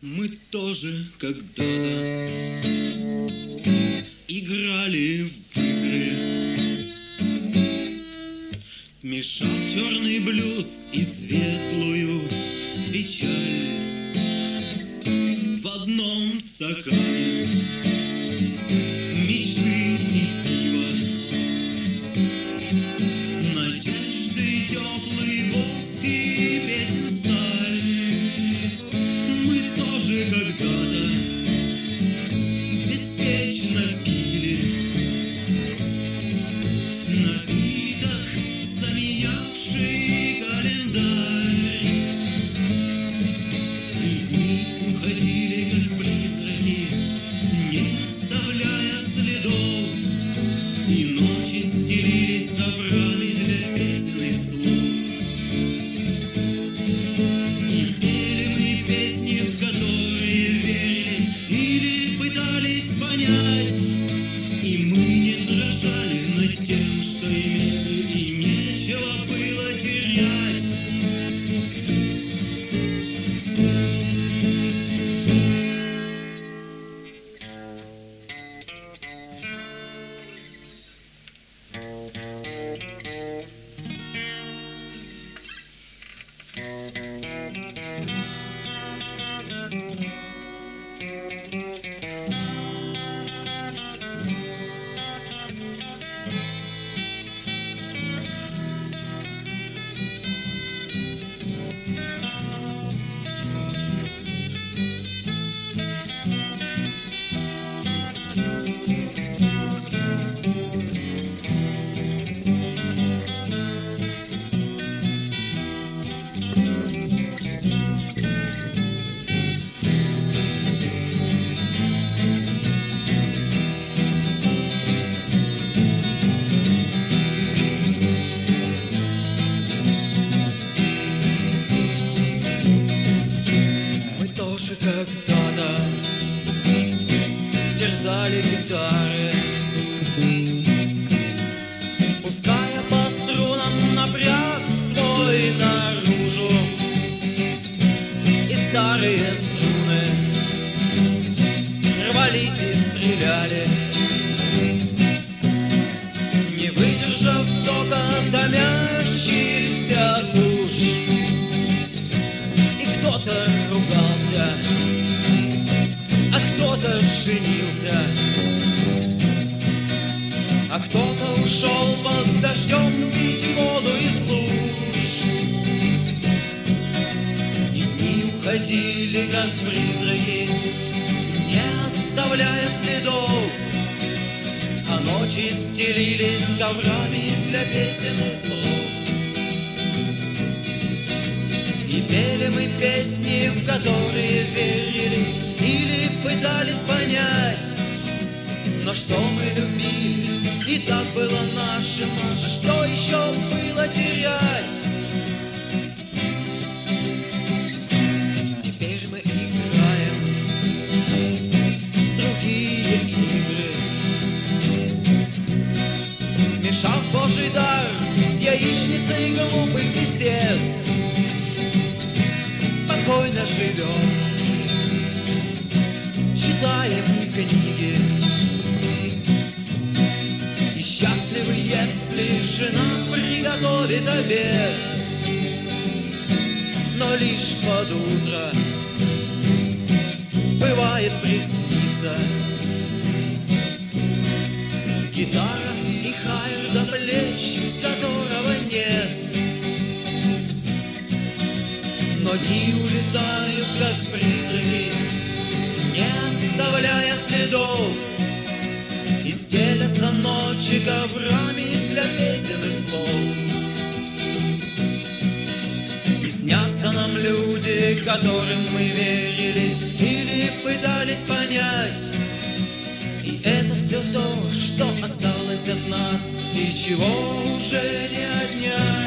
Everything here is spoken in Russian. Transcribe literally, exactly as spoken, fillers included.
Мы тоже когда-то играли в игры, смешав черный блюз и светлую печаль в одном стакане. Мечты и пиво, надежды, теплый воск и песен сталь. Мы тоже когда-то беспечно пили напиток, заменявший календарь. И дни уходили, как призраки, не оставляя следов, и ночи стелились коврами для песенных слов. И пели мы песни, в которые верили или пытались понять, и мы не дрожали над тем, что имели, и нечего было терять. Мы тоже когда-то терзали гитары, пуская по струнам напряг свой наружу, и старые струны рвались и стреляли, не выдержав тока томящихся душ. И кто-то ругался, а кто-то женился, а кто-то ушел под дождем пить воду из луж. И дни уходили, как призраки, не оставляя следов, а ночи стелились коврами для песен и слов. И пели мы песни, в которые верили или пытались понять, но что мы любили, и так было нашим, а что еще было терять? Теперь мы играем в другие игры, смешав Божий дар с яичницей глупых бесед. Спокойно живем, читаем книги, и счастливы, если жена приготовит обед. Но лишь под утро бывает приснится гитара и хайр до плеч, которого нет. Но дни улетают, как призраки, не оставляя следов, и стелятся ночи коврами для песен и слов. И снятся нам люди, которым мы верили или пытались понять, и это все то, что осталось от нас, и чего уже не отнять.